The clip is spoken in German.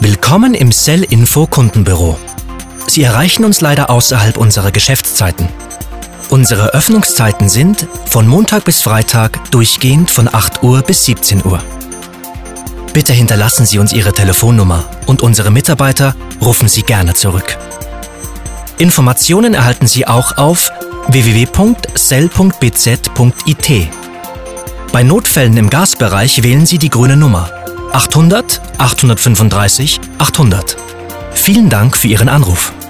Willkommen im Cell-Info Kundenbüro. Sie erreichen uns leider außerhalb unserer Geschäftszeiten. Unsere Öffnungszeiten sind von Montag bis Freitag durchgehend von 8 Uhr bis 17 Uhr. Bitte hinterlassen Sie uns Ihre Telefonnummer und unsere Mitarbeiter rufen Sie gerne zurück. Informationen erhalten Sie auch auf www.cell.bz.it. Bei Notfällen im Gasbereich wählen Sie die grüne Nummer 800 835 800. Vielen Dank für Ihren Anruf.